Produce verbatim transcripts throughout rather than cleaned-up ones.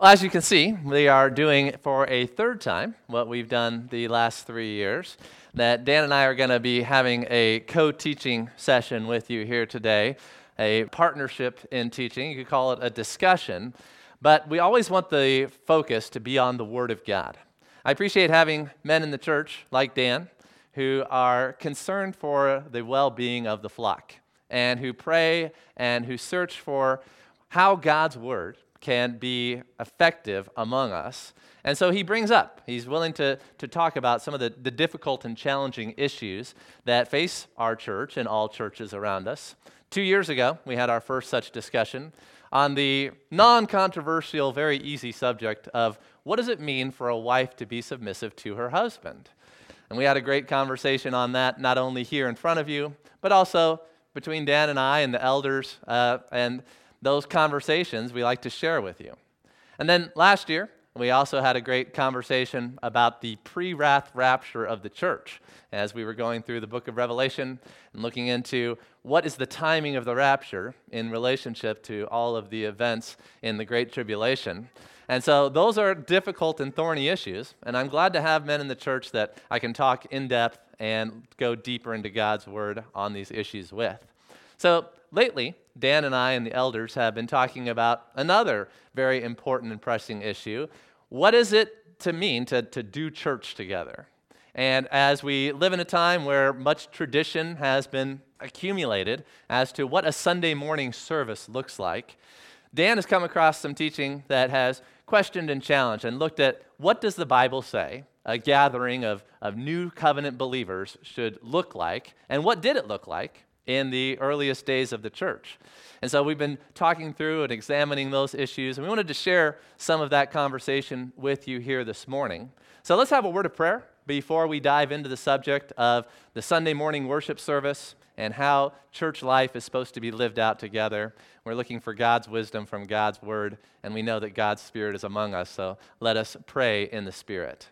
Well, as you can see, we are doing for a third time what we've done the last three years, that Dan and I are going to be having a co-teaching session with you here today, a partnership in teaching. You could call it a discussion, but we always want the focus to be on the Word of God. I appreciate having men in the church like Dan who are concerned for the well-being of the flock and who pray and who search for how God's Word can be effective among us. And so he brings up, he's willing to, to talk about some of the, the difficult and challenging issues that face our church and all churches around us. Two years ago, we had our first such discussion on the non-controversial, very easy subject of what does it mean for a wife to be submissive to her husband? And we had a great conversation on that, not only here in front of you, but also between Dan and I and the elders, uh, and those conversations we like to share with you. And then last year, we also had a great conversation about the pre-wrath rapture of the church as we were going through the book of Revelation and looking into what is the timing of the rapture in relationship to all of the events in the Great Tribulation. And so those are difficult and thorny issues, and I'm glad to have men in the church that I can talk in depth and go deeper into God's Word on these issues with. So lately, Dan and I and the elders have been talking about another very important and pressing issue. What is it to mean to, to do church together? And as we live in a time where much tradition has been accumulated as to what a Sunday morning service looks like, Dan has come across some teaching that has questioned and challenged and looked at what does the Bible say a gathering of, of new covenant believers should look like, and what did it look like in the earliest days of the church. And so we've been talking through and examining those issues, and we wanted to share some of that conversation with you here this morning. So let's have a word of prayer before we dive into the subject of the Sunday morning worship service and how church life is supposed to be lived out together. We're looking for God's wisdom from God's Word, and we know that God's Spirit is among us, so let us pray in the Spirit.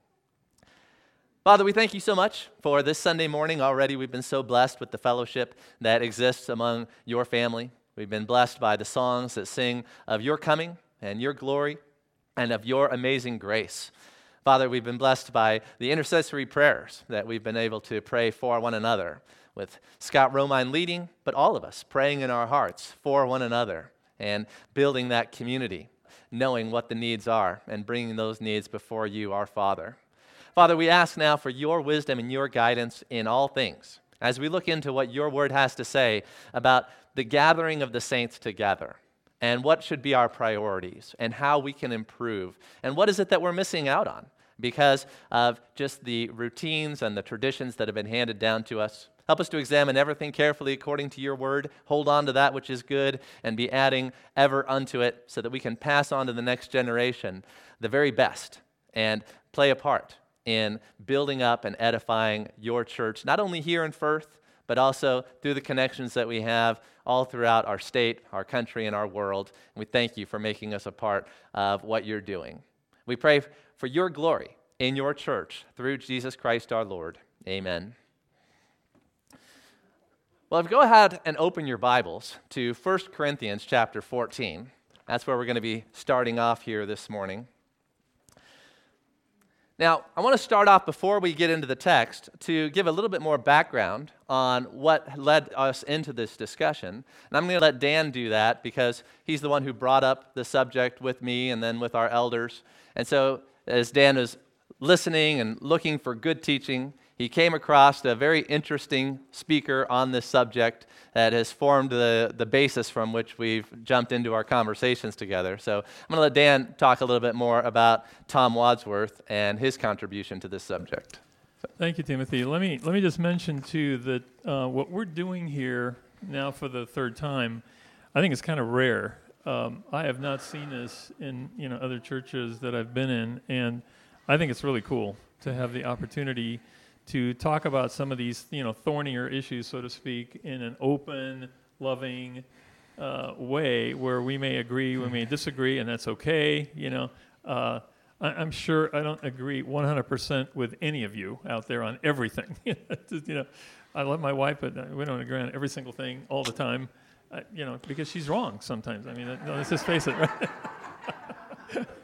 Father, we thank you so much for this Sunday morning. Already we've been so blessed with the fellowship that exists among your family. We've been blessed by the songs that sing of your coming and your glory and of your amazing grace. Father, we've been blessed by the intercessory prayers that we've been able to pray for one another, with Scott Romine leading, but all of us praying in our hearts for one another and building that community, knowing what the needs are and bringing those needs before you, our Father. Father, we ask now for your wisdom and your guidance in all things as we look into what your word has to say about the gathering of the saints together and what should be our priorities and how we can improve and what is it that we're missing out on because of just the routines and the traditions that have been handed down to us. Help us to examine everything carefully according to your word, hold on to that which is good, and be adding ever unto it so that we can pass on to the next generation the very best and play a part in building up and edifying your church, not only here in Firth, but also through the connections that we have all throughout our state, our country, and our world. And we thank you for making us a part of what you're doing. We pray for your glory in your church through Jesus Christ our Lord. Amen. Well, if you go ahead and open your Bibles to First Corinthians chapter fourteen, that's where we're going to be starting off here this morning. Now, I want to start off before we get into the text to give a little bit more background on what led us into this discussion. And I'm going to let Dan do that because he's the one who brought up the subject with me and then with our elders. And so as Dan was listening and looking for good teaching, he came across a very interesting speaker on this subject that has formed the, the basis from which we've jumped into our conversations together. So I'm going to let Dan talk a little bit more about Tom Wadsworth and his contribution to this subject. So. Thank you, Timothy. Let me let me just mention, too, that uh, what we're doing here now for the third time, I think it's kind of rare. Um, I have not seen this in you know other churches that I've been in, and I think it's really cool to have the opportunity to talk about some of these, you know, thornier issues, so to speak, in an open, loving uh, way where we may agree, we may disagree, and that's okay, you know. Uh, I, I'm sure I don't agree one hundred percent with any of you out there on everything. you know, I love my wife, but we don't agree on every single thing all the time, uh, you know, because she's wrong sometimes. I mean, no, let's just face it, right?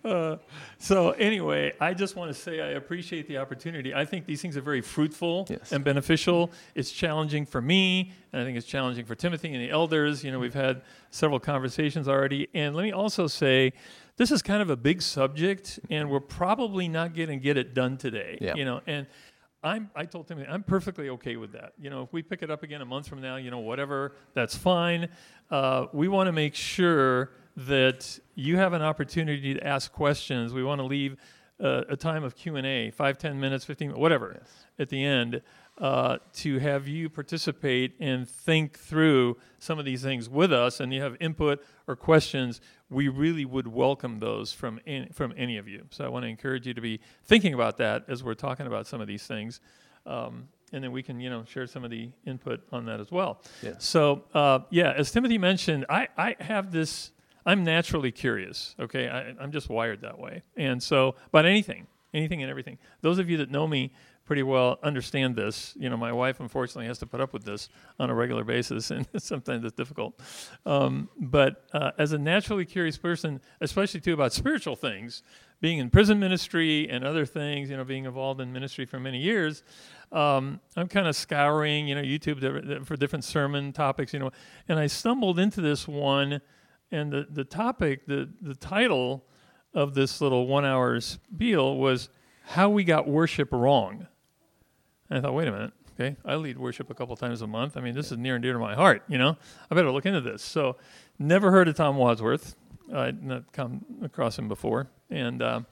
Uh, so anyway, I just want to say I appreciate the opportunity. I think these things are very fruitful Yes. and beneficial. It's challenging for me, and I think it's challenging for Timothy and the elders. You know, we've had several conversations already. And let me also say, this is kind of a big subject, and we're probably not going to get it done today. Yeah. You know, and I'm, I told Timothy, I'm perfectly okay with that. You know, if we pick it up again a month from now, you know, whatever, that's fine. Uh, we want to make sure that you have an opportunity to ask questions. We want to leave uh, a time of Q and A, five, ten minutes, fifteen, whatever, Yes. at the end, uh, to have you participate and think through some of these things with us, and you have input or questions. We really would welcome those from any, from any of you. So I want to encourage you to be thinking about that as we're talking about some of these things. Um, and then we can, you know, share some of the input on that as well. Yes. So, uh, yeah, as Timothy mentioned, I, I have this, I'm naturally curious, okay? I, I'm just wired that way. And so, about anything, anything and everything. Those of you that know me pretty well understand this. You know, my wife, unfortunately, has to put up with this on a regular basis, and sometimes it's difficult. Um, but uh, as a naturally curious person, especially, too, about spiritual things, being in prison ministry and other things, you know, being involved in ministry for many years, um, I'm kind of scouring, you know, YouTube for different sermon topics, you know, and I stumbled into this one, and the, the topic, the, the title of this little one-hour spiel was How We Got Worship Wrong. And I thought, wait a minute, okay, I lead worship a couple times a month. I mean, this is near and dear to my heart, you know. I better look into this. So never heard of Tom Wadsworth. I'd not come across him before. And uh,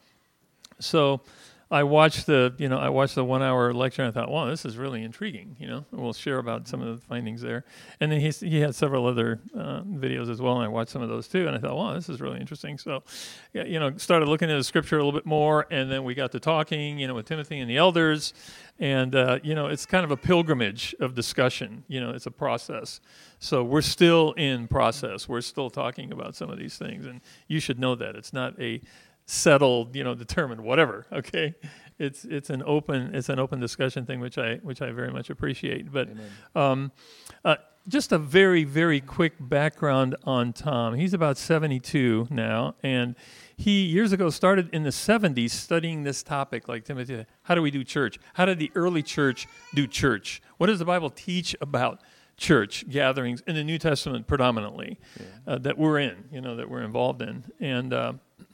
so I watched the, you know, I watched the one-hour lecture, and I thought, wow, this is really intriguing, you know. We'll share about some of the findings there. And then he he had several other uh, videos as well, and I watched some of those too, and I thought, wow, this is really interesting. So, yeah, you know, started looking at the scripture a little bit more, and then we got to talking, you know, with Timothy and the elders, and, uh, you know, it's kind of a pilgrimage of discussion. You know, it's a process. So we're still in process. We're still talking about some of these things, and you should know that. It's not a settled, you know, determined, whatever. Okay, it's it's an open it's an open discussion thing, which I which I very much appreciate. But um, uh, just a very very quick background on Tom. He's about seventy-two now, and he years ago started in the seventies studying this topic, like Timothy. How do we do church? How did the early church do church? What does the Bible teach about church gatherings in the New Testament, predominantly, yeah. uh, that we're in, you know, that we're involved in, and. Uh,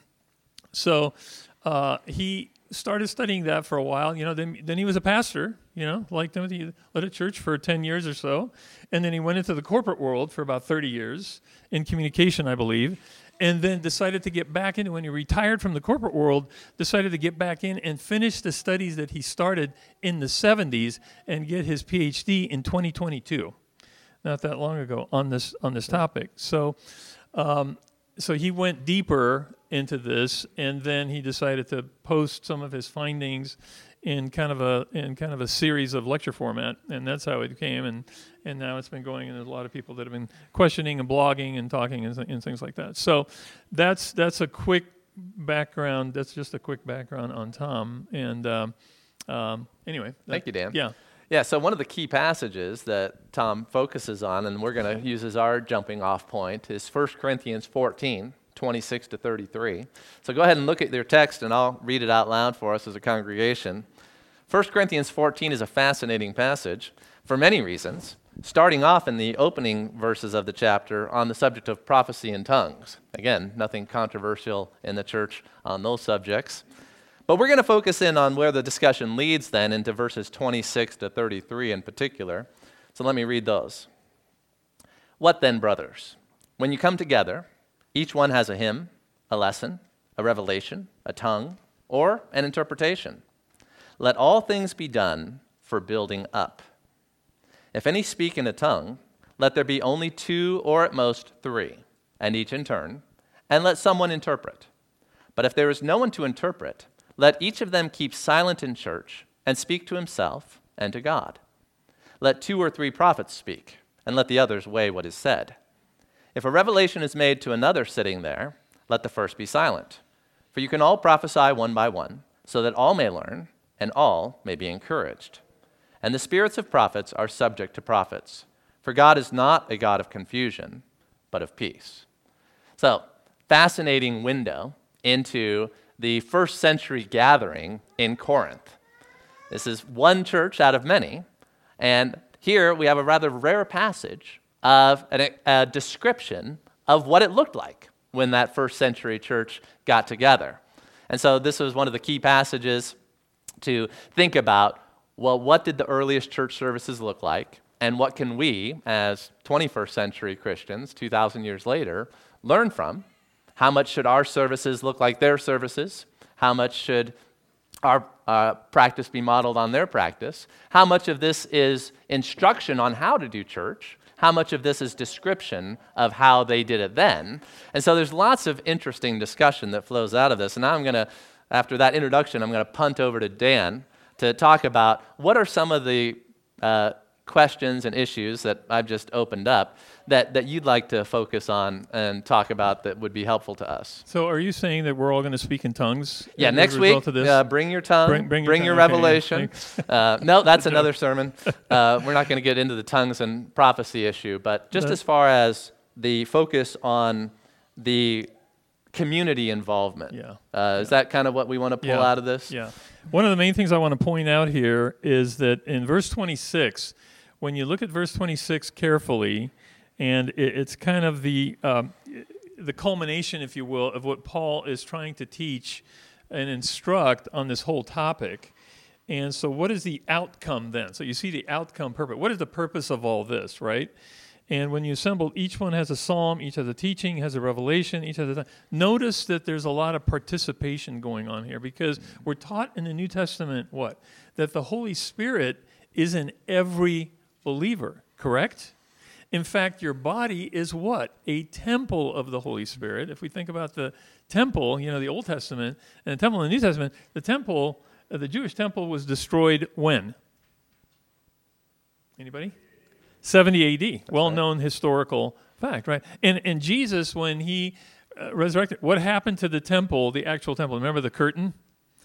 So uh, he started studying that for a while. You know, then then he was a pastor, you know, like Timothy, he led a church for ten years or so. And then he went into the corporate world for about thirty years in communication, I believe, and then decided to get back into, when he retired from the corporate world, decided to get back in and finish the studies that he started in the seventies and get his P H D in twenty twenty-two, not that long ago, on this on this topic. So, um, so he went deeper into this, and then he decided to post some of his findings in kind of a in kind of a series of lecture format, and that's how it came. And and now it's been going, and there's a lot of people that have been questioning and blogging and talking and, and things like that. So that's that's a quick background. That's just a quick background on Tom. And um, um, anyway, that, thank you, Dan. Yeah. Yeah, so one of the key passages that Tom focuses on, and we're going to use as our jumping off point, is First Corinthians fourteen, twenty-six to thirty-three. So go ahead and look at your text, and I'll read it out loud for us as a congregation. First Corinthians fourteen is a fascinating passage for many reasons, starting off in the opening verses of the chapter on the subject of prophecy in tongues. Again, nothing controversial in the church on those subjects. But we're going to focus in on where the discussion leads then into verses twenty-six to thirty-three in particular. So let me read those. What then, brothers? When you come together, each one has a hymn, a lesson, a revelation, a tongue, or an interpretation. Let all things be done for building up. If any speak in a tongue, let there be only two or at most three, and each in turn, and let someone interpret. But if there is no one to interpret, let each of them keep silent in church and speak to himself and to God. Let two or three prophets speak, and let the others weigh what is said. If a revelation is made to another sitting there, let the first be silent. For you can all prophesy one by one, so that all may learn, and all may be encouraged. And the spirits of prophets are subject to prophets. For God is not a God of confusion, but of peace. So, fascinating window into the first century gathering in Corinth. This is one church out of many, and here we have a rather rare passage of an, a description of what it looked like when that first century church got together. And so this was one of the key passages to think about, well, what did the earliest church services look like? And what can we, as twenty-first century Christians, two thousand years later, learn from? How much should our services look like their services? How much should our uh, practice be modeled on their practice? How much of this is instruction on how to do church? How much of this is description of how they did it then? And so there's lots of interesting discussion that flows out of this. And now I'm going to, after that introduction, I'm going to punt over to Dan to talk about what are some of the uh, questions and issues that I've just opened up that, that you'd like to focus on and talk about that would be helpful to us. So are you saying that we're all going to speak in tongues? Yeah, as a next result week, of this? uh, bring your tongue, Bring- bring, bring your your, tongue. Okay, revelation. uh, no, that's another sermon. Uh, we're not going to get into the tongues and prophecy issue, but just That- as far as the focus on the community involvement. Yeah. Uh, is that kind of what we want to pull Yeah. out of this? Yeah. One of the main things I want to point out here is that in verse twenty-six, when you look at verse twenty-six carefully, and it, it's kind of the um, the culmination, if you will, of what Paul is trying to teach and instruct on this whole topic. And so what is the outcome then? So you see the outcome purpose. What is the purpose of all this, right? And when you assemble, each one has a psalm, each has a teaching, has a revelation, each has a... Notice that there's a lot of participation going on here because we're taught in the New Testament, what? That the Holy Spirit is in every believer, correct? In fact, your body is what? A temple of the Holy Spirit. If we think about the temple, you know, the Old Testament, and the temple in the New Testament, the temple, uh, the Jewish temple was destroyed when? Anybody? seventy A D, well-known historical fact, right? And and Jesus, when he uh, resurrected, what happened to the temple, the actual temple? Remember the curtain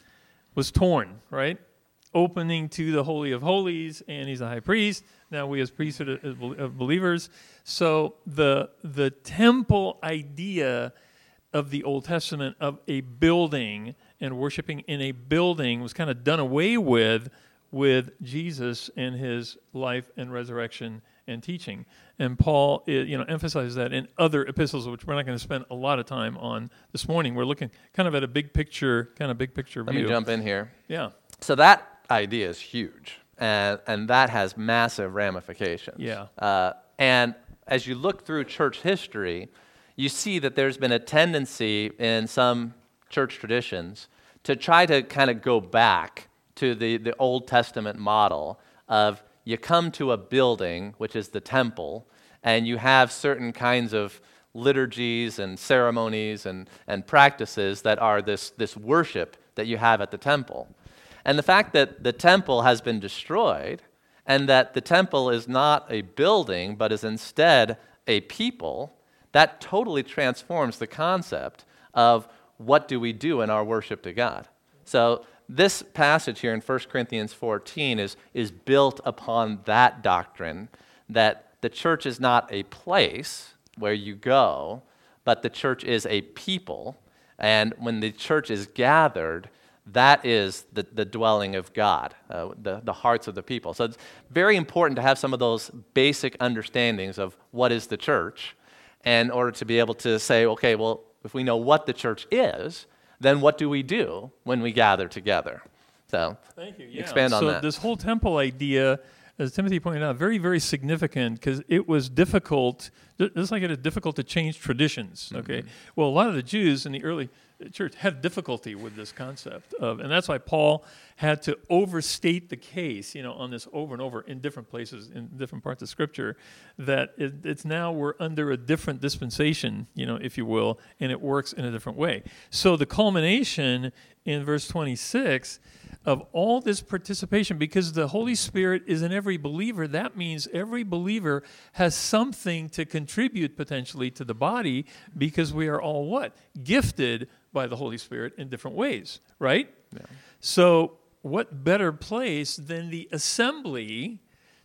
was torn, right? Opening to the Holy of Holies, and he's a high priest. Now we as priests are of believers. So the the temple idea of the Old Testament of a building and worshiping in a building was kind of done away with with Jesus and his life and resurrection and teaching. And Paul, you know, emphasizes that in other epistles, which we're not going to spend a lot of time on this morning. We're looking kind of at a big picture, kind of big picture Let view. me jump in here. Yeah. So that idea is huge, and, and that has massive ramifications. Yeah. Uh, and as you look through church history, you see that there's been a tendency in some church traditions to try to kind of go back to the, the Old Testament model of you come to a building, which is the temple, and you have certain kinds of liturgies and ceremonies and, and practices that are this, this worship that you have at the temple. And the fact that the temple has been destroyed and that the temple is not a building but is instead a people, that totally transforms the concept of what do we do in our worship to God. So this passage here in First Corinthians fourteen is, is built upon that doctrine that the church is not a place where you go, but the church is a people. And when the church is gathered, that is the, the dwelling of God, uh, the, the hearts of the people. So it's very important to have some of those basic understandings of what is the church in order to be able to say, okay, well, if we know what the church is, then what do we do when we gather together? So Thank you. Yeah. expand on so that. this whole temple idea, as Timothy pointed out, very, very significant because it was difficult, just like it is difficult to change traditions, okay? Mm-hmm. Well, a lot of the Jews in the early church had difficulty with this concept of, and that's why Paul had to overstate the case, you know, on this over and over in different places, in different parts of Scripture, that it, it's now we're under a different dispensation, you know, if you will, and it works in a different way. So the culmination in verse twenty-six of all this participation, because the Holy Spirit is in every believer, that means every believer has something to contribute potentially to the body because we are all what? Gifted by the Holy Spirit in different ways, right? Yeah. So what better place than the assembly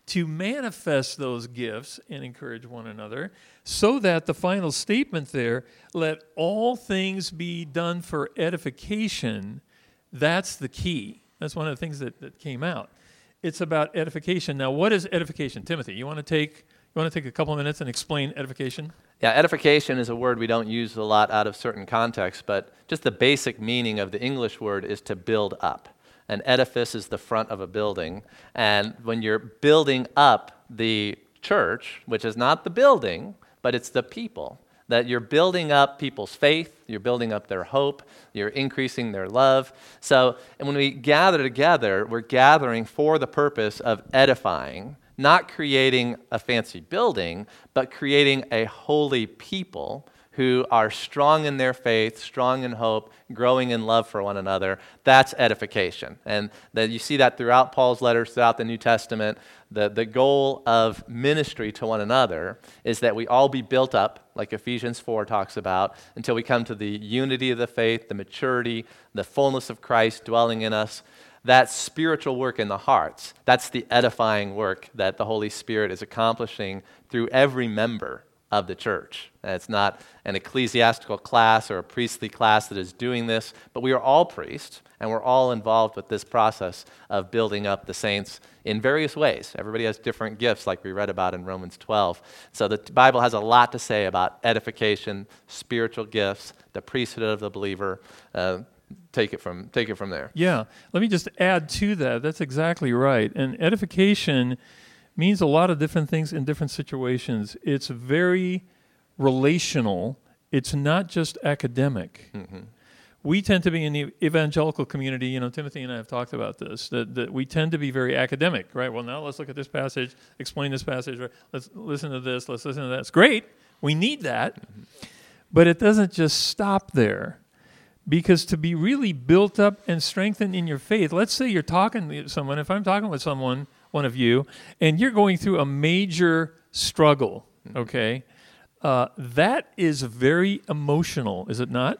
to manifest those gifts and encourage one another, so that the final statement there, let all things be done for edification, that's the key. That's one of the things that, that came out. It's about edification. Now, what is edification? Timothy, you want to take you want to take a couple of minutes and explain edification? Yeah, edification is a word we don't use a lot out of certain contexts, but just the basic meaning of the English word is to build up. An edifice is the front of a building, and when you're building up the church, which is not the building, but it's the people, that you're building up people's faith, you're building up their hope, you're increasing their love. So, and when we gather together, we're gathering for the purpose of edifying, not creating a fancy building, but creating a holy people who are strong in their faith, strong in hope, growing in love for one another. That's edification. And that you see that throughout Paul's letters, throughout the New Testament. The, the goal of ministry to one another is that we all be built up, like Ephesians four talks about, until we come to the unity of the faith, the maturity, the fullness of Christ dwelling in us. That spiritual work in the hearts, that's the edifying work that the Holy Spirit is accomplishing through every member of the church. And it's not an ecclesiastical class or a priestly class that is doing this, but we are all priests, and we're all involved with this process of building up the saints in various ways. Everybody has different gifts, like we read about in Romans twelve. So the Bible has a lot to say about edification, spiritual gifts, the priesthood of the believer. Uh, take it from take it from there. Yeah. Let me just add to that. That's exactly right. And edification means a lot of different things in different situations. It's very relational. It's not just academic. Mm-hmm. We tend to be in the evangelical community, you know, Timothy and I have talked about this, that, that we tend to be very academic, right? Well, now let's look at this passage, explain this passage, right? Let's listen to this, let's listen to that. It's great. We need that. Mm-hmm. But it doesn't just stop there. Because to be really built up and strengthened in your faith, let's say you're talking to someone, if I'm talking with someone, one of you, and you're going through a major struggle, okay, uh, that is very emotional, is it not?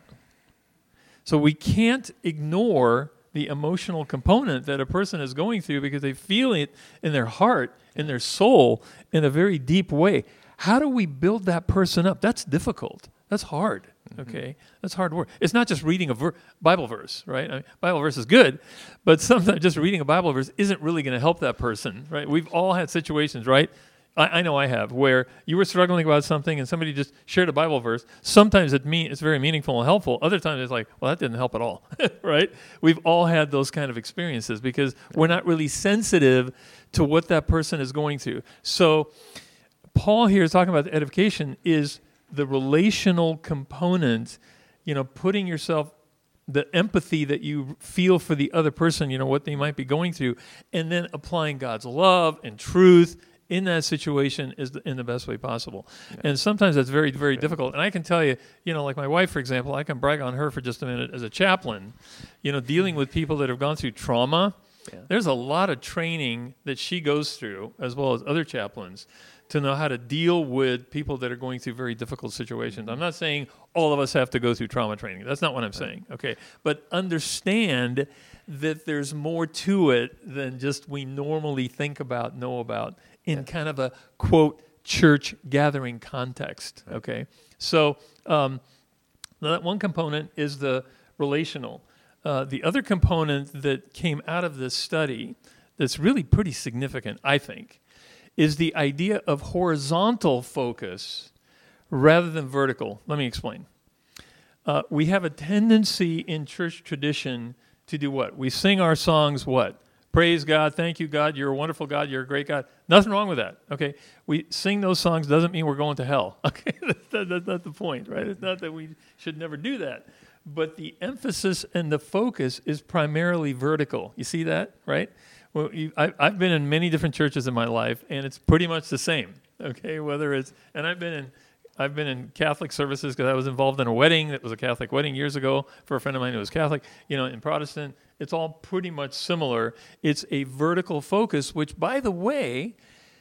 So we can't ignore the emotional component that a person is going through because they feel it in their heart, in their soul, in a very deep way. How do we build that person up? That's difficult. That's hard. Okay, mm-hmm. That's hard work. It's not just reading a ver- Bible verse, right? I mean, Bible verse is good, but sometimes just reading a Bible verse isn't really going to help that person, right? We've all had situations, right? I, I know I have, where you were struggling about something and somebody just shared a Bible verse. Sometimes it mean, it's very meaningful and helpful. Other times it's like, well, that didn't help at all, right? We've all had those kind of experiences because we're not really sensitive to what that person is going through. So Paul here is talking about the edification is the relational component, you know, putting yourself, the empathy that you feel for the other person, you know, what they might be going through, and then applying God's love and truth in that situation is the, in the best way possible. Yeah. And sometimes that's very, very difficult. And I can tell you, you know, like my wife, for example, I can brag on her for just a minute as a chaplain, you know, dealing with people that have gone through trauma. Yeah. There's a lot of training that she goes through, as well as other chaplains, to know how to deal with people that are going through very difficult situations. I'm not saying all of us have to go through trauma training. That's not what I'm saying, okay? But understand that there's more to it than just we normally think about, know about, in yeah. kind of a, quote, church gathering context, okay? So um, that one component is the relational. Uh, the other component that came out of this study that's really pretty significant, I think, is the idea of horizontal focus rather than vertical. Let me explain. Uh, we have a tendency in church tradition to do what? We sing our songs what? Praise God, thank you, God, you're a wonderful God, you're a great God. Nothing wrong with that, okay? We sing those songs doesn't mean we're going to hell, okay? that's, not, that's not the point, right? It's not that we should never do that. But the emphasis and the focus is primarily vertical. You see that, right? Well, you, I, I've been in many different churches in my life, and it's pretty much the same. Okay, whether it's and I've been in, I've been in Catholic services because I was involved in a wedding that was a Catholic wedding years ago for a friend of mine who was Catholic. You know, in Protestant, it's all pretty much similar. It's a vertical focus, which, by the way,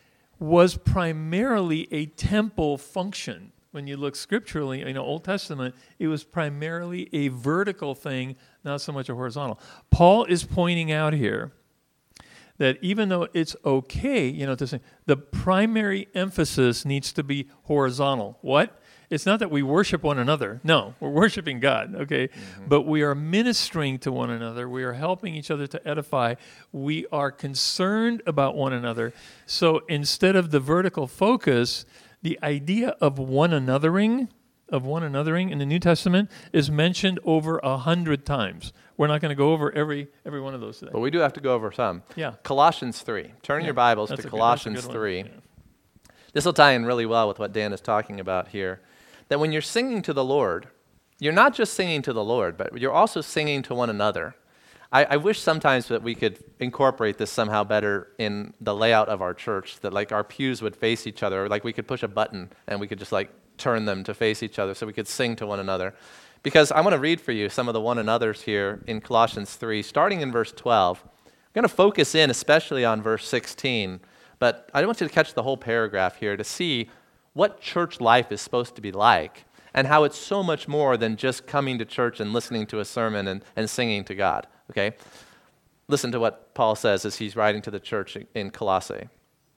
was primarily a temple function. When you look scripturally, you know, Old Testament, it was primarily a vertical thing, not so much a horizontal. Paul is pointing out here that even though it's okay, you know, to sing, the primary emphasis needs to be horizontal. What? It's not that we worship one another. No, we're worshiping God, okay? Mm-hmm. But we are ministering to one another. We are helping each other to edify. We are concerned about one another. So instead of the vertical focus, the idea of one anothering, of one anothering in the New Testament is mentioned over a hundred times. We're not going to go over every every one of those today. But we do have to go over some. Yeah. Colossians three. Turn yeah. your Bibles that's to good, Colossians three. Yeah. This will tie in really well with what Dan is talking about here. That when you're singing to the Lord, you're not just singing to the Lord, but you're also singing to one another. I, I wish sometimes that we could incorporate this somehow better in the layout of our church, that like our pews would face each other, or like we could push a button and we could just like turn them to face each other so we could sing to one another. Because I want to read for you some of the one another's here in Colossians three, starting in verse twelve. I'm going to focus in especially on verse sixteen, but I want you to catch the whole paragraph here to see what church life is supposed to be like and how it's so much more than just coming to church and listening to a sermon and, and singing to God, okay? Listen to what Paul says as he's writing to the church in Colossae.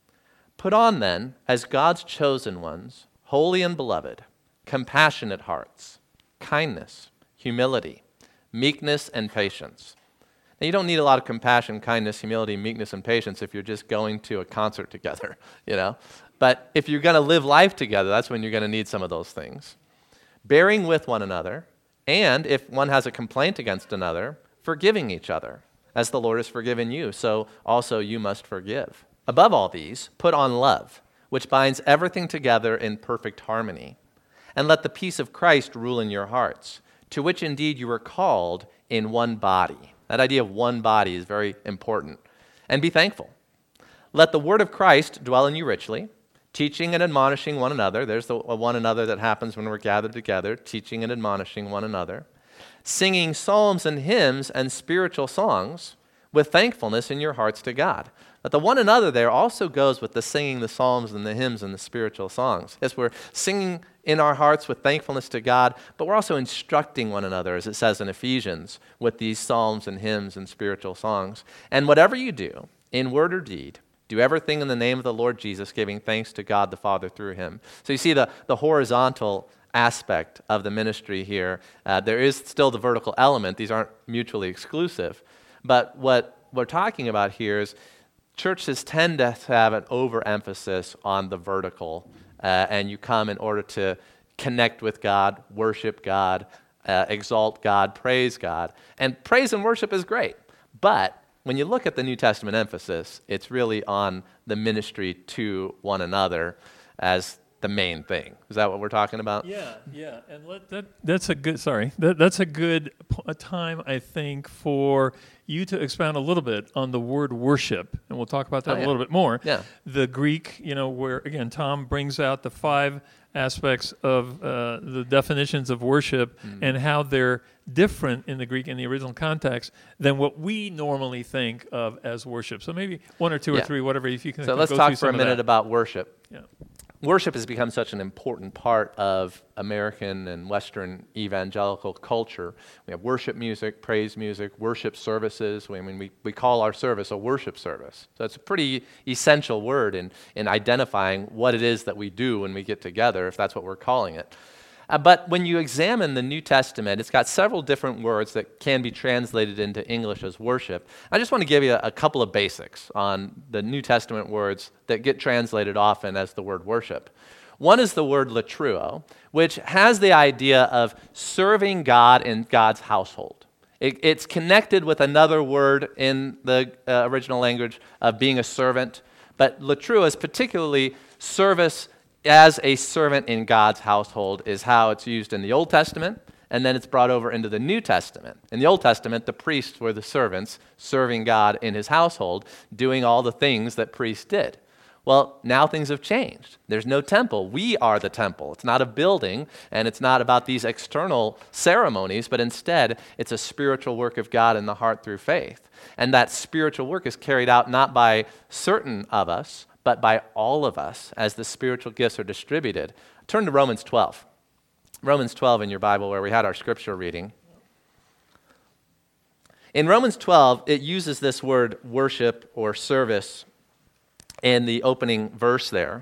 Put on then, as God's chosen ones, holy and beloved, compassionate hearts, kindness, humility, meekness, and patience. Now, you don't need a lot of compassion, kindness, humility, meekness, and patience if you're just going to a concert together, you know? But if you're going to live life together, that's when you're going to need some of those things. Bearing with one another, and if one has a complaint against another, forgiving each other, as the Lord has forgiven you, so also you must forgive. Above all these, put on love, which binds everything together in perfect harmony. And let the peace of Christ rule in your hearts, to which indeed you were called in one body. That idea of one body is very important. And be thankful. Let the word of Christ dwell in you richly, teaching and admonishing one another. There's the one another that happens when we're gathered together, teaching and admonishing one another. Singing psalms and hymns and spiritual songs with thankfulness in your hearts to God. But the one another there also goes with the singing the psalms and the hymns and the spiritual songs. Yes, we're singing in our hearts with thankfulness to God, but we're also instructing one another, as it says in Ephesians, with these psalms and hymns and spiritual songs. And whatever you do, in word or deed, do everything in the name of the Lord Jesus, giving thanks to God the Father through him. So you see the, the horizontal aspect of the ministry here. Uh, there is still the vertical element. These aren't mutually exclusive. But what we're talking about here is churches tend to have an overemphasis on the vertical, uh, and you come in order to connect with God, worship God, uh, exalt God, praise God. And praise and worship is great, but when you look at the New Testament emphasis, it's really on the ministry to one another as the main thing. Is that what we're talking about? Yeah, yeah, and let, that that's a good. Sorry, that, that's a good p- a time I think for you to expound a little bit on the word worship, and we'll talk about that oh, yeah. a little bit more. Yeah, the Greek, you know, where again Tom brings out the five aspects of uh, the definitions of worship mm. and how they're different in the Greek in the original context than what we normally think of as worship. So maybe one or two yeah. or three, whatever. If you can. So go let's talk for a minute that. about worship. Yeah. Worship has become such an important part of American and Western evangelical culture. We have worship music, praise music, worship services. I mean, we, we call our service a worship service. So it's a pretty essential word in, in identifying what it is that we do when we get together, if that's what we're calling it. Uh, but when you examine the New Testament, it's got several different words that can be translated into English as worship. I just want to give you a, a couple of basics on the New Testament words that get translated often as the word worship. One is the word latruo, which has the idea of serving God in God's household. It, it's connected with another word in the uh, original language of being a servant, but latruo is particularly service as a servant in God's household is how it's used in the Old Testament, and then it's brought over into the New Testament. In the Old Testament, the priests were the servants serving God in his household, doing all the things that priests did. Well, now things have changed. There's no temple. We are the temple. It's not a building, and it's not about these external ceremonies, but instead, it's a spiritual work of God in the heart through faith. And that spiritual work is carried out not by certain of us, but by all of us as the spiritual gifts are distributed. Turn to Romans twelve. Romans twelve in your Bible where we had our scripture reading. In Romans twelve, it uses this word worship or service in the opening verse there.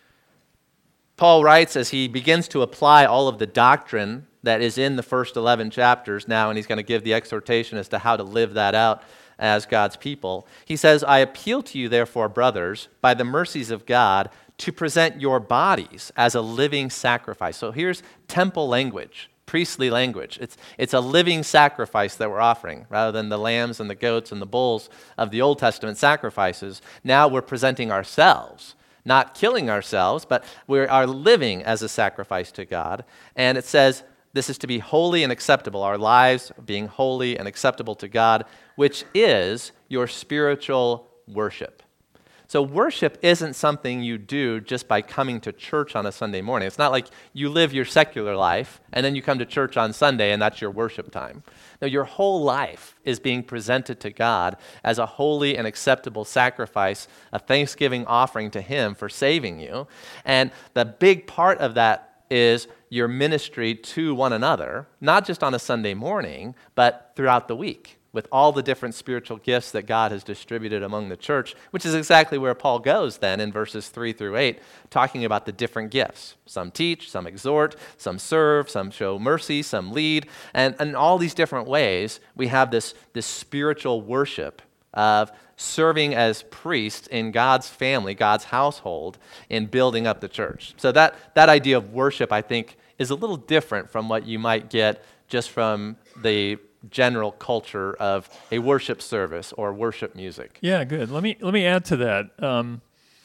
Paul writes as he begins to apply all of the doctrine that is in the first eleven chapters now, and he's going to give the exhortation as to how to live that out as God's people. He says, I appeal to you, therefore, brothers, by the mercies of God, to present your bodies as a living sacrifice. So here's temple language, priestly language. It's, it's a living sacrifice that we're offering, rather than the lambs and the goats and the bulls of the Old Testament sacrifices. Now we're presenting ourselves, not killing ourselves, but we are living as a sacrifice to God. And it says, this is to be holy and acceptable, our lives being holy and acceptable to God, which is your spiritual worship. So worship isn't something you do just by coming to church on a Sunday morning. It's not like you live your secular life and then you come to church on Sunday and that's your worship time. No, your whole life is being presented to God as a holy and acceptable sacrifice, a thanksgiving offering to Him for saving you. And the big part of that is your ministry to one another, not just on a Sunday morning, but throughout the week, with all the different spiritual gifts that God has distributed among the church, which is exactly where Paul goes then in verses three through eight, talking about the different gifts. Some teach, some exhort, some serve, some show mercy, some lead, and in all these different ways, we have this, this spiritual worship of serving as priests in God's family, God's household, in building up the church. So that, that idea of worship, I think, is a little different from what you might get just from the general culture of a worship service or worship music. Yeah, good. Let me let me add to that. Um,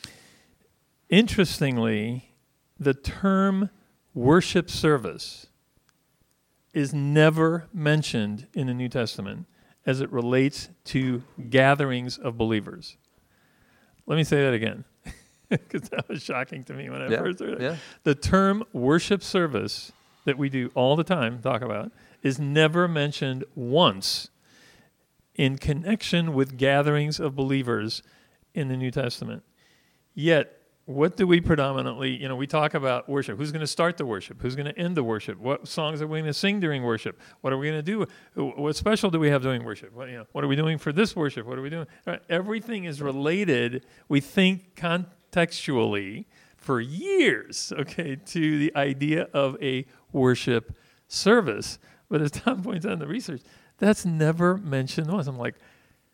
interestingly, the term worship service is never mentioned in the New Testament as it relates to gatherings of believers. Let me say that again, because that was shocking to me when I yeah, first heard it. Yeah. The term worship service that we do all the time, talk about, is never mentioned once in connection with gatherings of believers in the New Testament. Yet, what do we predominantly, you know, we talk about worship. Who's going to start the worship? Who's going to end the worship? What songs are we going to sing during worship? What are we going to do? What special do we have during worship? What, you know, what are we doing for this worship? What are we doing? Right, everything is related, we think contextually, for years, okay, to the idea of a worship service. But as Tom points out in the research, that's never mentioned once. I'm like,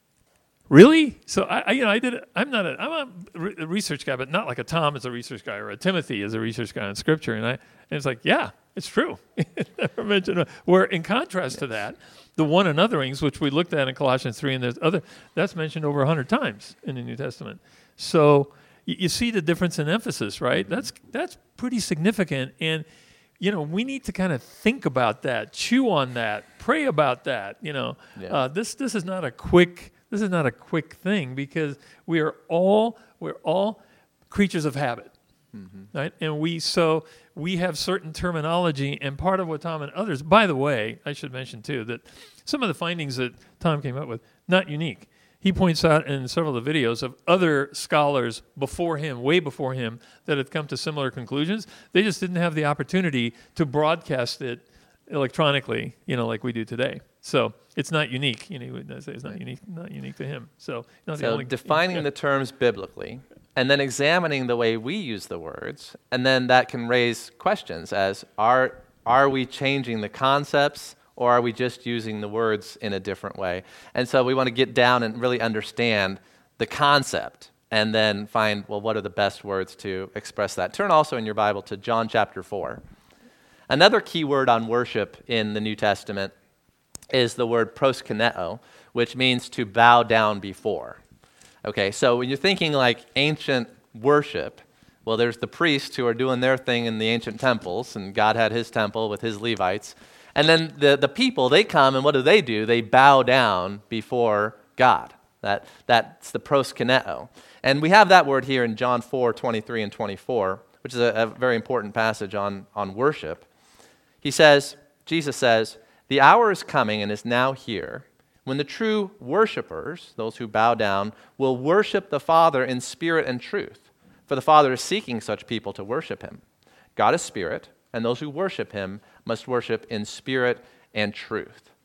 really? So I, I, you know, I did. it. I'm not a. I'm a, re- a research guy, but not like a Tom is a research guy or a Timothy is a research guy in Scripture. And I, and it's like, yeah, it's true. Never mentioned. Where in contrast yes. to that, the one anotherings, which we looked at in Colossians three, and there's other, that's mentioned over a hundred times in the New Testament. So you, you see the difference in emphasis, right? That's that's pretty significant. And you know, we need to kind of think about that, chew on that, pray about that. You know, yeah. uh, this this is not a quick. This is not a quick thing because we are all we're all creatures of habit, mm-hmm. right? And we so we have certain terminology, and part of what Tom and others. By the way, I should mention too that some of the findings that Tom came up with not unique. He points out in several of the videos of other scholars before him, way before him, that have come to similar conclusions. They just didn't have the opportunity to broadcast it electronically, you know, like we do today. So it's not unique. You know, I say it's not unique, not unique to him. So, not so the only, defining yeah. the terms biblically, and then examining the way we use the words, and then that can raise questions as are are we changing the concepts, or are we just using the words in a different way? And so we want to get down and really understand the concept, and then find, well, what are the best words to express that? Turn also in your Bible to John chapter four. Another key word on worship in the New Testament is the word proskuneo, which means to bow down before. Okay, so when you're thinking like ancient worship, well, there's the priests who are doing their thing in the ancient temples, and God had his temple with his Levites. And then the, the people, they come, and what do they do? They bow down before God. That That's the proskuneo. And we have that word here in John four, twenty-three and twenty-four, which is a, a very important passage on, on worship. He says, Jesus says, "The hour is coming and is now here when the true worshipers, those who bow down, will worship the Father in spirit and truth. For the Father is seeking such people to worship him. God is spirit, and those who worship him must worship in spirit and truth."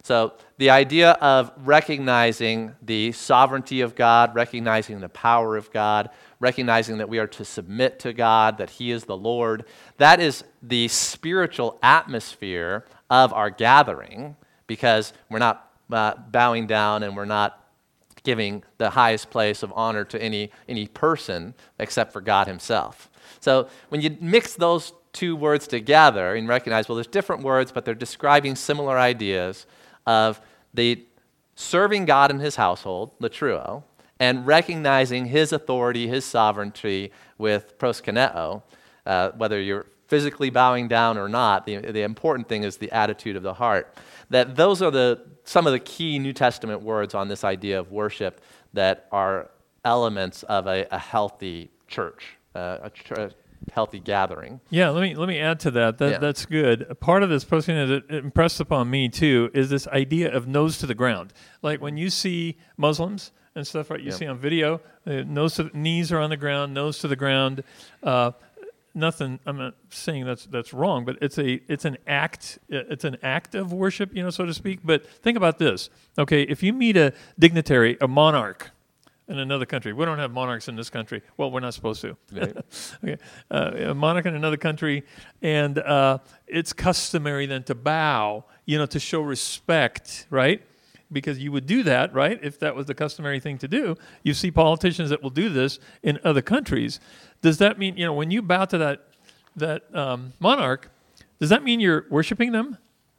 So the idea of recognizing the sovereignty of God, recognizing the power of God, recognizing that we are to submit to God, that He is the Lord, that is the spiritual atmosphere of our gathering, because we're not uh, bowing down and we're not giving the highest place of honor to any, any person except for God Himself. So when you mix those two words together and recognize, well, there's different words, but they're describing similar ideas of the serving God in His household, latruo, and recognizing His authority, His sovereignty with proskuneo, uh, whether you're physically bowing down or not, the, the important thing is the attitude of the heart. That those are the some of the key New Testament words on this idea of worship that are elements of a, a healthy church, uh, a, tr- a healthy gathering. Yeah, let me let me add to that. That Yeah. That's good. A part of this posting that it impressed upon me too is this idea of nose to the ground. Like when you see Muslims and stuff, right? You Yeah. see on video, uh, nose to, knees are on the ground, nose to the ground. Uh, nothing. I'm not saying that's that's wrong, but it's a it's an act. It's an act of worship, you know, so to speak. But think about this. Okay, if you meet a dignitary, a monarch in another country, we don't have monarchs in this country. Well, we're not supposed to. Right. Okay, uh, a monarch in another country, and uh, it's customary then to bow, you know, to show respect, right? Because you would do that, right? If that was the customary thing to do. You see politicians that will do this in other countries. Does that mean, you know, when you bow to that that um, monarch, does that mean you're worshiping them?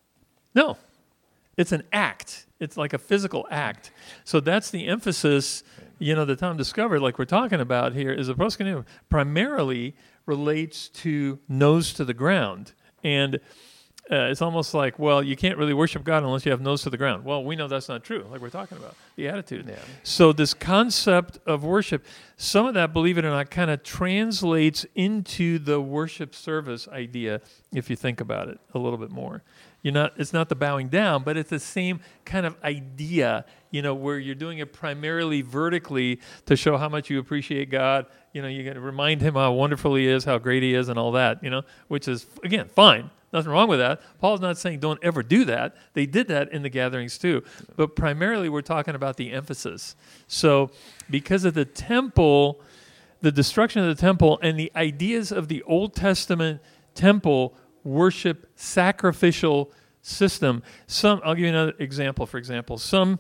No. It's an act. It's like a physical act. So that's the emphasis, you know, that Tom discovered, like we're talking about here, is the proskuneo primarily relates to nose to the ground. And Uh, it's almost like, well, you can't really worship God unless you have nose to the ground. Well, we know that's not true, like we're talking about, the attitude. Yeah. So this concept of worship, some of that, believe it or not, kind of translates into the worship service idea, if you think about it a little bit more. You're not, it's not the bowing down, but it's the same kind of idea, you know, where you're doing it primarily vertically to show how much you appreciate God. You know, you're going to remind Him how wonderful He is, how great He is, and all that, you know, which is, again, fine. Nothing wrong with that. Paul's not saying don't ever do that. They did that in the gatherings too. But primarily we're talking about the emphasis. So because of the temple, the destruction of the temple, and the ideas of the Old Testament temple worship sacrificial system, some, I'll give you another example, for example. Some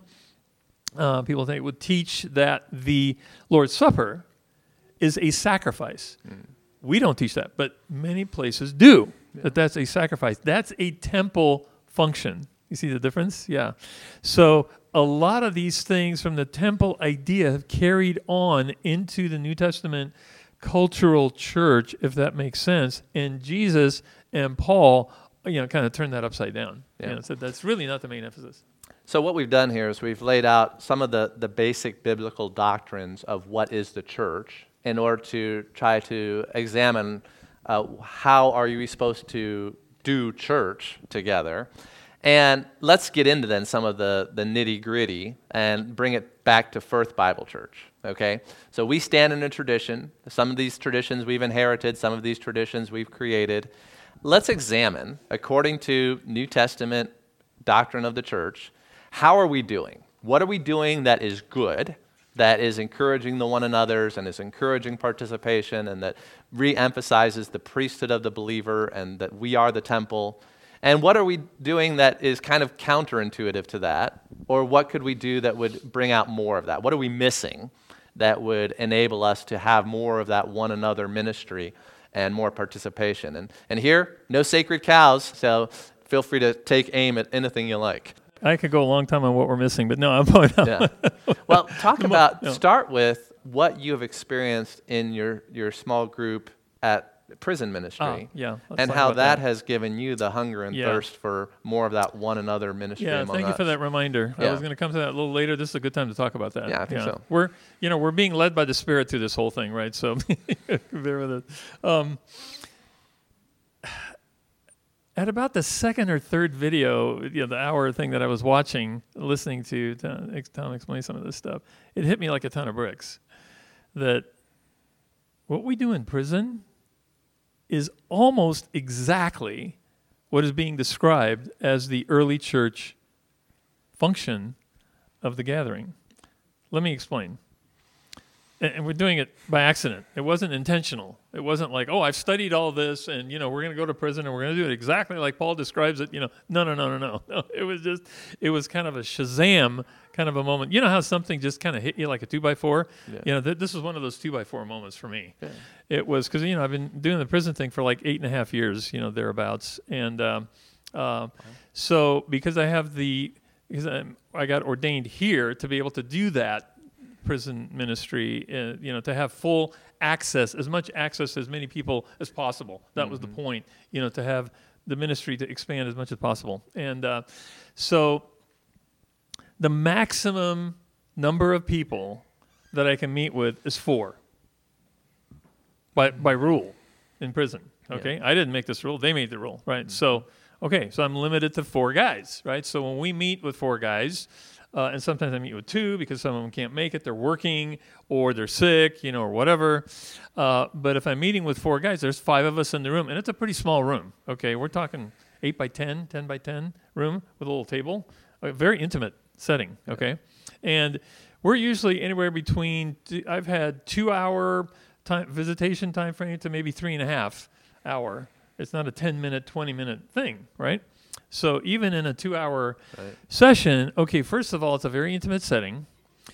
uh, people think would teach that the Lord's Supper is a sacrifice. Mm. We don't teach that, but many places do. Yeah. That that's a sacrifice. That's a temple function. You see the difference? Yeah. So a lot of these things from the temple idea have carried on into the New Testament cultural church, if that makes sense. And Jesus and Paul, you know, kind of turned that upside down. Yeah. You know, so that's really not the main emphasis. So what we've done here is we've laid out some of the, the basic biblical doctrines of what is the church in order to try to examine Uh, how are we supposed to do church together? And let's get into then some of the, the nitty-gritty and bring it back to Firth Bible Church, okay? So we stand in a tradition. Some of these traditions we've inherited, some of these traditions we've created. Let's examine, according to New Testament doctrine of the church, how are we doing? What are we doing that is good, that is encouraging the one another's and is encouraging participation and that re-emphasizes the priesthood of the believer and that we are the temple? And what are we doing that is kind of counterintuitive to that? Or what could we do that would bring out more of that? What are we missing that would enable us to have more of that one another ministry and more participation? And, and here, no sacred cows, so feel free to take aim at anything you like. I could go a long time on what we're missing, but no, I'm going out. Yeah. Well, talk about, no. start with what you have experienced in your, your small group at prison ministry. Ah, yeah. And how that, that has given you the hunger and yeah. thirst for more of that one another ministry yeah, among thank us. you for that reminder. Yeah. I was going to come to that a little later. This is a good time to talk about that. Yeah, I think yeah. so. We're, you know, we're being led by the Spirit through this whole thing, right? So bear with it. Um, At about the second or third video, you know, the hour thing that I was watching, listening to Tom, Tom explain some of this stuff, it hit me like a ton of bricks. That what we do in prison is almost exactly what is being described as the early church function of the gathering. Let me explain. And we're doing it by accident. It wasn't intentional. It wasn't like, oh, I've studied all this, and you know, we're going to go to prison, and we're going to do it exactly like Paul describes it. You know, no, no, no, no, no. no. It was just, it was kind of a Shazam kind of a moment. You know how something just kind of hit you like a two by four. Yeah. You know, th- this was one of those two by four moments for me. Yeah. It was because you know I've been doing the prison thing for like eight and a half years, you know, thereabouts, and um, uh, wow. so because I have the because I'm, I got ordained here to be able to do that. Prison ministry, uh, you know, to have full access, as much access as many people as possible. That mm-hmm. was the point, you know, to have the ministry to expand as much as possible. And uh, so the maximum number of people that I can meet with is four by by rule in prison, okay? Yeah. I didn't make this rule. They made the rule, right? Mm-hmm. So, okay, so I'm limited to four guys, right? So when we meet with four guys, Uh, and sometimes I meet with two because some of them can't make it. They're working or they're sick, you know, or whatever. Uh, but if I'm meeting with four guys, there's five of us in the room. And it's a pretty small room, okay? We're talking eight by ten, ten by ten room with a little table. A very intimate setting, okay? And we're usually anywhere between, t- I've had two-hour time, visitation time frame to maybe three and a half hour. It's not a ten-minute, twenty-minute thing, right? So even in a two-hour right. session, okay, first of all, it's a very intimate setting.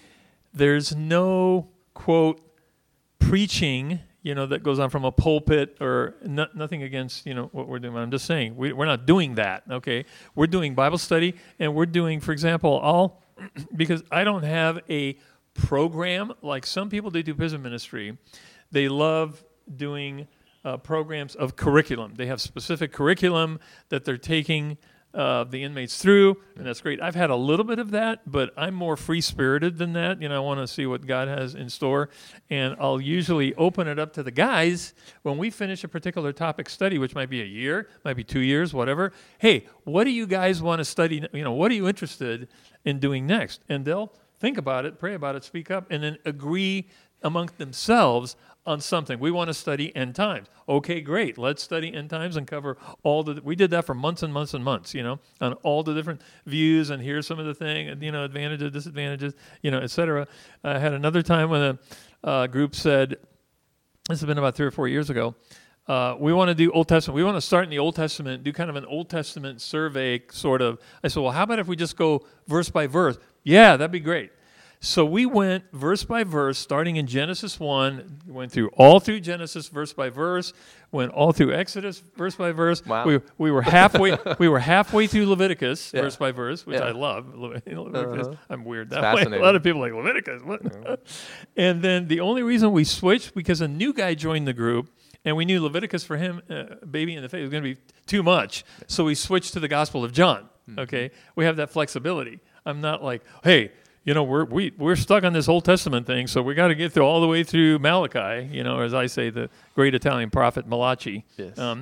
There's no, quote, preaching, you know, that goes on from a pulpit or no, nothing against, you know, what we're doing. I'm just saying, we, we're not doing that, okay? We're doing Bible study, and we're doing, for example, all, because I don't have a program like some people, they do prison ministry. They love doing Uh, programs of curriculum. They have specific curriculum that they're taking uh, the inmates through, and that's great. I've had a little bit of that, but I'm more free-spirited than that. You know, I want to see what God has in store, and I'll usually open it up to the guys when we finish a particular topic study, which might be a year, might be two years, whatever. Hey, what do you guys want to study? You know, what are you interested in doing next? And they'll think about it, pray about it, speak up, and then agree among themselves on something. We want to study end times. Okay, great. Let's study end times and cover all the, we did that for months and months and months, you know, on all the different views, and here's some of the thing, and, you know, advantages, disadvantages, you know, et cetera. I had another time when a uh, group said, this has been about three or four years ago, uh, we want to do Old Testament. We want to start in the Old Testament, do kind of an Old Testament survey, sort of. I said, well, how about if we just go verse by verse? Yeah, that'd be great. So we went verse by verse, starting in Genesis one, went through all through Genesis verse by verse, went all through Exodus verse by verse. Wow. We we were halfway we were halfway through Leviticus yeah. verse by verse, which yeah. I love. Leviticus. Uh-huh. I'm weird that way. A lot of people are like Leviticus. What? Uh-huh. And then the only reason we switched because a new guy joined the group, and we knew Leviticus for him, uh, baby in the face, was going to be too much. So we switched to the Gospel of John. Mm-hmm. Okay, we have that flexibility. I'm not like, hey, you know, we're we, we're stuck on this Old Testament thing, so we got to get through all the way through Malachi, you know, as I say, the great Italian prophet Malachi. Yes. Um,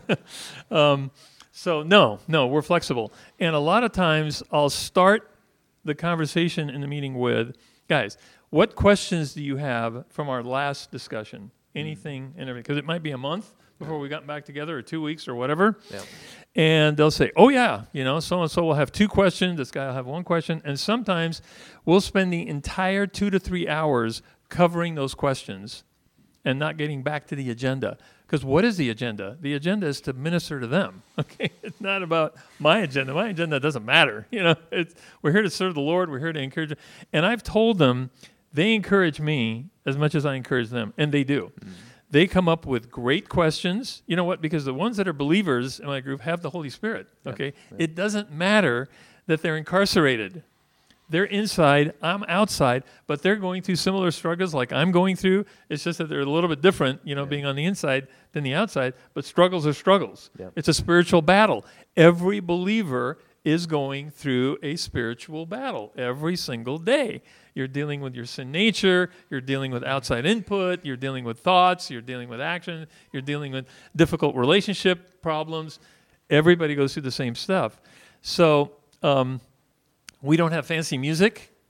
um, so, no, no, we're flexible. And a lot of times I'll start the conversation in the meeting with, guys, what questions do you have from our last discussion? Anything mm-hmm. and everything. Because it might be a month before we got back together, or two weeks or whatever. Yeah. And they'll say, oh, yeah, you know, so-and-so will have two questions. This guy will have one question. And sometimes we'll spend the entire two to three hours covering those questions and not getting back to the agenda. Because what is the agenda? The agenda is to minister to them, okay? It's not about my agenda. My agenda doesn't matter. You know, it's, we're here to serve the Lord. We're here to encourage them. And I've told them they encourage me as much as I encourage them, and they do. Mm-hmm. They come up with great questions. You know what? Because the ones that are believers in my group have the Holy Spirit, okay? Yep, yep. It doesn't matter that they're incarcerated. They're inside, I'm outside, but they're going through similar struggles like I'm going through. It's just that they're a little bit different, you know, yeah. being on the inside than the outside, but struggles are struggles. Yep. It's a spiritual battle. Every believer is going through a spiritual battle every single day. You're dealing with your sin nature, you're dealing with outside input, you're dealing with thoughts, you're dealing with action, you're dealing with difficult relationship problems. Everybody goes through the same stuff. So um, we don't have fancy music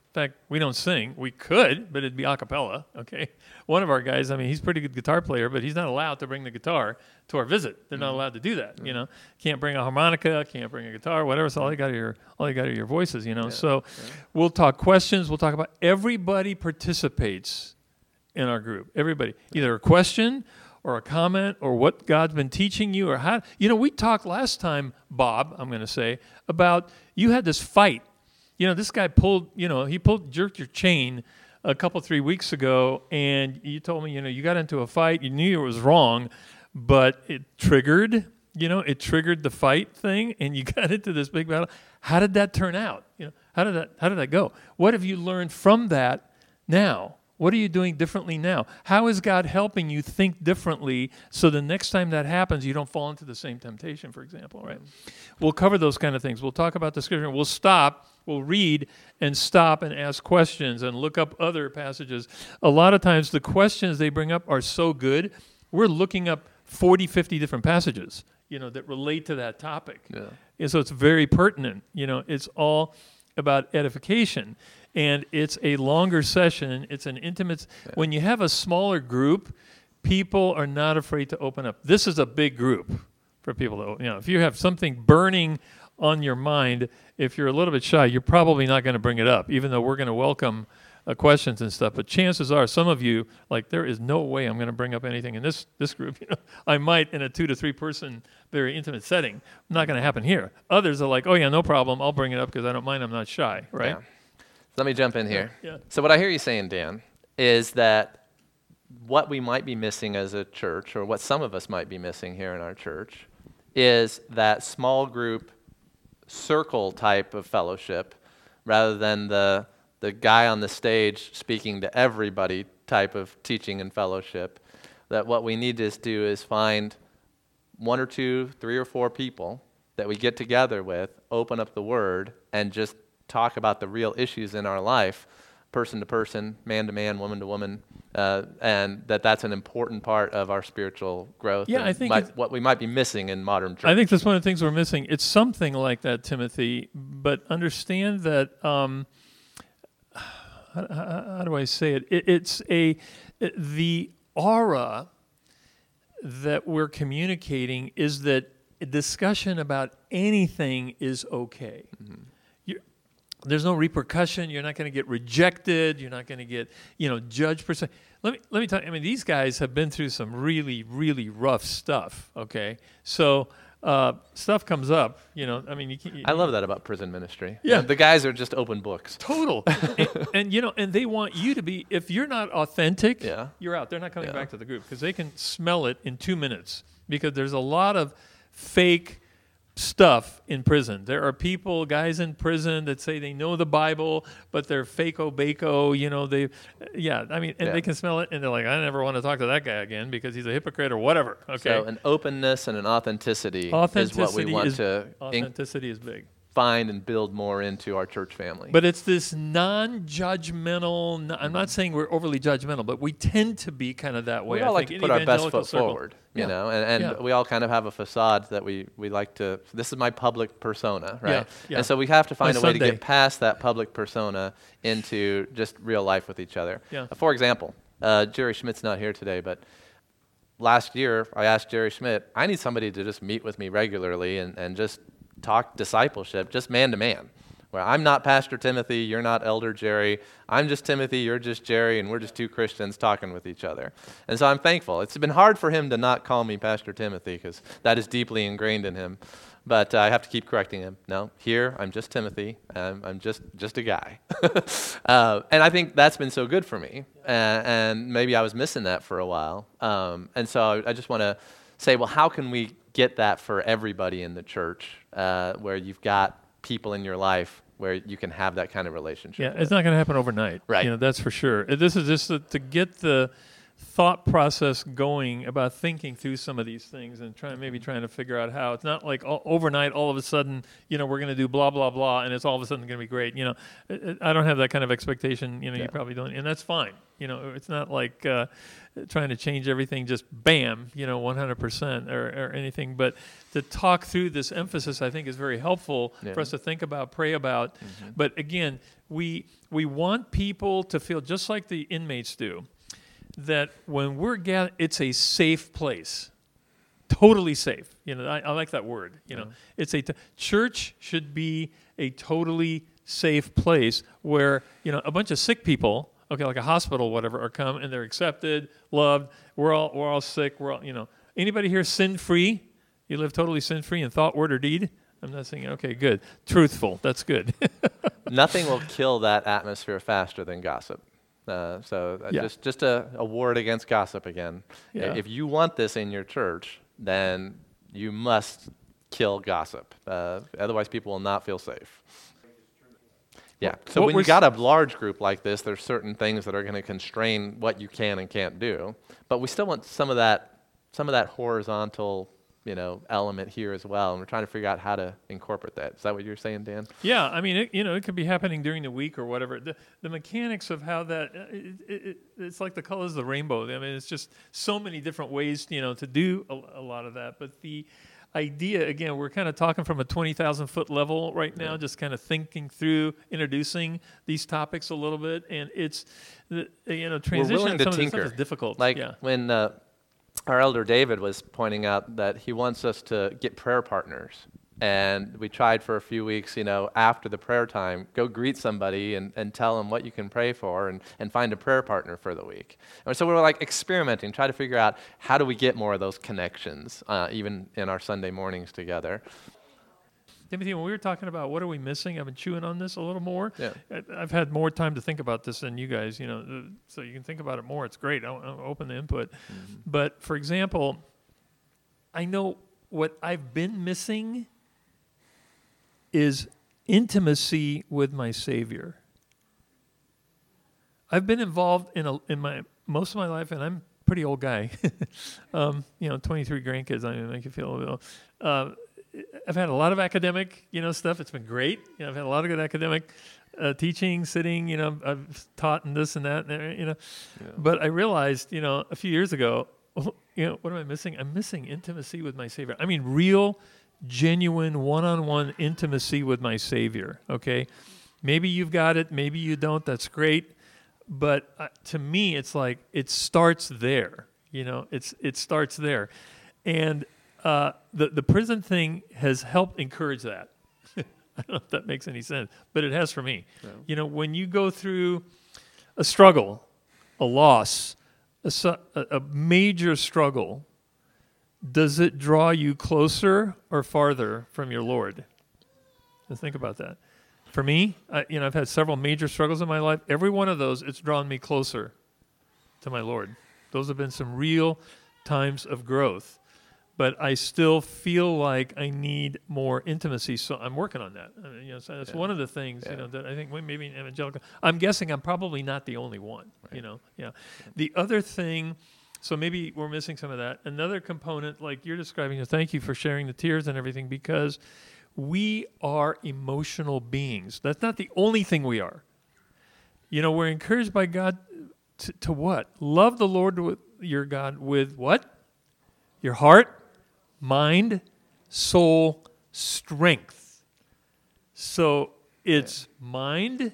In fact, we don't sing. We could, but it'd be a cappella, okay? One of our guys, I mean, he's a pretty good guitar player, but he's not allowed to bring the guitar to our visit. They're not allowed to do that, you know? Can't bring a harmonica, can't bring a guitar, whatever. So all you got are your, all you got are your voices, you know? Yeah. So Yeah. we'll talk questions. We'll talk about everybody participates in our group. Everybody. Either a question or a comment or what God's been teaching you or how. You know, we talked last time, Bob, I'm going to say, about you had this fight. You know, this guy pulled, you know, he pulled, jerked your chain a couple, three weeks ago, and you told me, you know, you got into a fight, you knew it was wrong, but it triggered, you know, it triggered the fight thing, and you got into this big battle. How did that turn out? You know, how did that, how did that go? What have you learned from that now? What are you doing differently now? How is God helping you think differently so the next time that happens, you don't fall into the same temptation, for example, right? We'll cover those kind of things. We'll talk about the scripture. We'll stop, we'll read and stop and ask questions and look up other passages. A lot of times the questions they bring up are so good, we're looking up forty, fifty different passages, you know, that relate to that topic. Yeah. And so it's very pertinent. You know, it's all about edification. And it's a longer session. It's an intimate. Yeah. When you have a smaller group, people are not afraid to open up. This is a big group for people to, you know, if you have something burning on your mind, if you're a little bit shy, you're probably not going to bring it up, even though we're going to welcome uh, questions and stuff. But chances are, some of you, like, there is no way I'm going to bring up anything in this this group. You know, I might in a two to three person, very intimate setting. Not going to happen here. Others are like, oh yeah, no problem. I'll bring it up because I don't mind. I'm not shy, right? Yeah. Let me jump in here. Yeah. So what I hear you saying, Dan, is that what we might be missing as a church, or what some of us might be missing here in our church, is that small group circle type of fellowship rather than the the guy on the stage speaking to everybody type of teaching and fellowship. That what we need to do is find one or two, three or four people that we get together with, open up the Word, and just talk about the real issues in our life, person to person, man to man, woman to woman, uh, and that that's an important part of our spiritual growth. Yeah, I think might, what we might be missing in modern church. I think that's one of the things we're missing. It's something like that, Timothy, but understand that, um, how, how, how do I say it? it it's a, it, the aura that we're communicating is that a discussion about anything is okay. Mm-hmm. There's no repercussion. You're not going to get rejected. You're not going to get, you know, judged per se. Let me let me tell you. I mean, these guys have been through some really, really rough stuff. Okay, so uh, stuff comes up. You know, I mean, you can't. You, I love that about prison ministry. Yeah, uh, the guys are just open books. Total. and, and you know, and they want you to be. If you're not authentic, yeah. you're out. They're not coming yeah. back to the group because they can smell it in two minutes. Because there's a lot of fake stuff in prison. There are people, guys in prison that say they know the Bible, but they're fake-o bako, you know, they, yeah, I mean, and yeah. they can smell it, and they're like, I never want to talk to that guy again because he's a hypocrite or whatever, okay? So an openness and an authenticity, authenticity is what we want is, to authenticity is big. find and build more into our church family. But it's this non-judgmental, non, I'm not saying we're overly judgmental, but we tend to be kind of that way. We all I like think to put our best foot circle. forward, you yeah. know, and, and yeah. we all kind of have a facade that we, we like to, this is my public persona, right? Yeah. Yeah. And so we have to find my a way Sunday. to get past that public persona into just real life with each other. Yeah. Uh, for example, uh, Jerry Schmidt's not here today, but last year I asked Jerry Schmidt, I need somebody to just meet with me regularly and, and just talk discipleship, just man to man. Where I'm not Pastor Timothy, you're not Elder Jerry, I'm just Timothy, you're just Jerry, and we're just two Christians talking with each other. And so I'm thankful. It's been hard for him to not call me Pastor Timothy because that is deeply ingrained in him. But uh, I have to keep correcting him. No, here I'm just Timothy. I'm, I'm just just a guy. uh, and I think that's been so good for me. Uh, and maybe I was missing that for a while. Um, and so I just want to say, well, how can we get that for everybody in the church uh, where you've got people in your life where you can have that kind of relationship? Yeah, it's not going to happen overnight. Right. You know, that's for sure. This is just to, to get the thought process going about thinking through some of these things and trying maybe trying to figure out how. It's not like all, overnight all of a sudden, you know, we're going to do blah blah blah and it's all of a sudden going to be great. You know, I, I don't have that kind of expectation. You know, yeah. You probably don't, and that's fine. You know, it's not like uh, trying to change everything just bam, you know, one hundred percent or, or anything. But to talk through this emphasis, I think, is very helpful yeah. for us to think about, pray about. Mm-hmm. But again, we we want people to feel just like the inmates do, that when we're gathered, it's a safe place, totally safe. You know, I, I like that word. You know, yeah. it's a t- church should be a totally safe place where, you know, a bunch of sick people. Okay, like a hospital, whatever, or come and they're accepted, loved. We're all we're all sick. We're all, you know. Anybody here sin-free? You live totally sin-free in thought, word, or deed? I'm not saying, okay, good. Truthful, that's good. Nothing will kill that atmosphere faster than gossip. Uh, so uh, yeah. just just a, a word against gossip again. Yeah. If you want this in your church, then you must kill gossip. Uh, otherwise, people will not feel safe. Yeah. So what when you got a large group like this, there's certain things that are going to constrain what you can and can't do. But we still want some of that, some of that horizontal, you know, element here as well. And we're trying to figure out how to incorporate that. Is that what you're saying, Dan? Yeah. I mean, it, you know, it could be happening during the week or whatever. The, the mechanics of how that, it, it, it, it's like the colors of the rainbow. I mean, it's just so many different ways, you know, to do a, a lot of that. But the idea, again, we're kind of talking from a twenty thousand foot level right now, yeah. just kind of thinking through, introducing these topics a little bit. And it's, the, you know, transition we're willing to some tinker. of this stuff is difficult. Like yeah. when uh, our elder David was pointing out that he wants us to get prayer partners. And we tried for a few weeks, you know, after the prayer time, go greet somebody and, and tell them what you can pray for and, and find a prayer partner for the week. And so we were like experimenting, try to figure out how do we get more of those connections, uh, even in our Sunday mornings together. Timothy, when we were talking about what are we missing, I've been chewing on this a little more. Yeah. I've had more time to think about this than you guys, you know, so you can think about it more. It's great. I'm, I'm open to input. Mm-hmm. But, for example, I know what I've been missing is intimacy with my Savior. I've been involved in a, in my most of my life, and I'm a pretty old guy. um, you know, twenty-three grandkids. I mean, make you feel a little. Uh, I've had a lot of academic, you know, stuff. It's been great. You know, I've had a lot of good academic uh, teaching, sitting. You know, I've taught and this and that. And, you know, yeah. But I realized, you know, a few years ago, you know, what am I missing? I'm missing intimacy with my Savior. I mean, real, genuine, one-on-one intimacy with my Savior. Okay, maybe you've got it. Maybe you don't. That's great. But uh, to me, it's like it starts there. You know, it's it starts there, and. Uh, the, the prison thing has helped encourage that. I don't know if that makes any sense, but it has for me. No. You know, when you go through a struggle, a loss, a, a major struggle, does it draw you closer or farther from your Lord? Just think about that. For me, I, you know, I've had several major struggles in my life. Every one of those, it's drawn me closer to my Lord. Those have been some real times of growth. But I still feel like I need more intimacy, so I'm working on that. I mean, you know, so that's yeah. one of the things, yeah. you know, that I think maybe in evangelical. I'm guessing I'm probably not the only one. Right. You know, yeah. yeah. The other thing, so maybe we're missing some of that. Another component, like you're describing, thank you for sharing the tears and everything, because we are emotional beings. That's not the only thing we are. You know, we're encouraged by God to, to what? Love the Lord with your God with what? Your heart. Mind, soul, strength. So it's yeah. mind,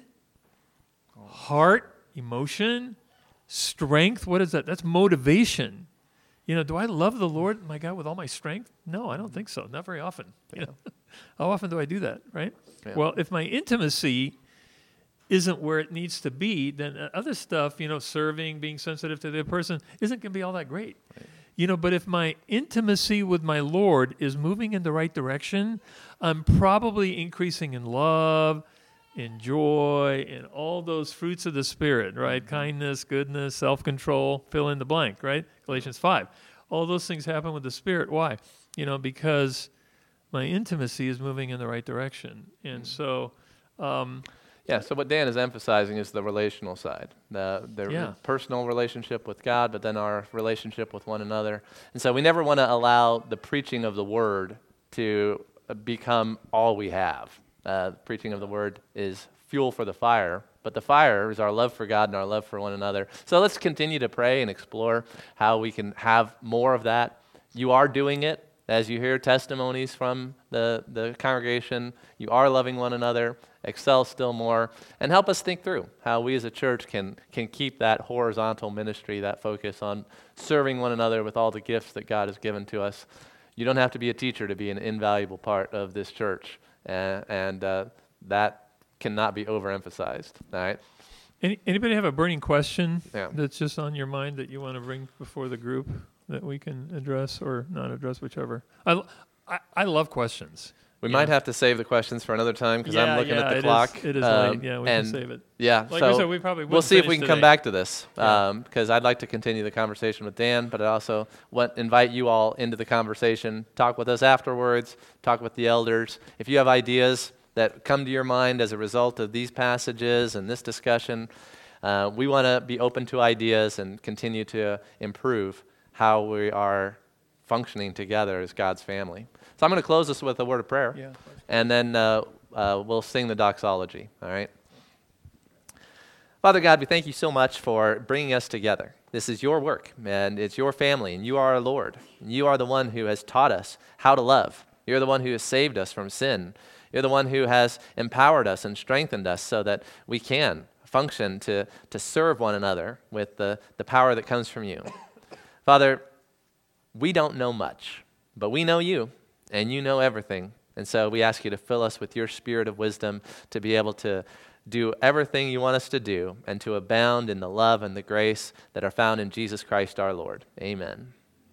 heart, emotion, strength. What is that? That's motivation. You know, do I love the Lord, my God, with all my strength? No, I don't think so. Not very often. You know? How often do I do that, right? Yeah. Well, if my intimacy isn't where it needs to be, then other stuff, you know, serving, being sensitive to the other person, isn't going to be all that great. Right. You know, but if my intimacy with my Lord is moving in the right direction, I'm probably increasing in love, in joy, in all those fruits of the Spirit, right? Mm-hmm. Kindness, goodness, self-control, fill in the blank, right? Galatians five. All those things happen with the Spirit. Why? You know, because my intimacy is moving in the right direction. And mm-hmm. so... Um, Yeah, so what Dan is emphasizing is the relational side, the, the Yeah. personal relationship with God, but then our relationship with one another. And so we never want to allow the preaching of the word to uh, become all we have. Uh, preaching of the word is fuel for the fire, but the fire is our love for God and our love for one another. So let's continue to pray and explore how we can have more of that. You are doing it. As you hear testimonies from the, the congregation, you are loving one another. Excel still more, and help us think through how we as a church can, can keep that horizontal ministry, that focus on serving one another with all the gifts that God has given to us. You don't have to be a teacher to be an invaluable part of this church, uh, and uh, that cannot be overemphasized, all right? Any, anybody have a burning question Yeah. that's just on your mind that you want to bring before the group that we can address or not address, whichever? I, l- I, I love questions. We You might know. have to save the questions for another time because Yeah, I'm looking yeah, at the it clock. Is, it is um, late. Yeah, we and can save it. Yeah, Like so I said, we probably we'll wouldn't see if we finish can come today. back to this Yeah. because I'd like to continue the conversation with Dan, but I also want invite you all into the conversation. Talk with us afterwards. Talk with the elders. If you have ideas that come to your mind as a result of these passages and this discussion, uh, we want to be open to ideas and continue to improve how we are functioning together as God's family. So I'm going to close this with a word of prayer, Yeah. and then uh, uh, we'll sing the doxology, all right? Father God, we thank you so much for bringing us together. This is your work, and it's your family, and you are our Lord. And you are the one who has taught us how to love. You're the one who has saved us from sin. You're the one who has empowered us and strengthened us so that we can function to, to serve one another with the, the power that comes from you. Father, we don't know much, but we know you, and you know everything. And so we ask you to fill us with your spirit of wisdom to be able to do everything you want us to do and to abound in the love and the grace that are found in Jesus Christ our Lord. Amen.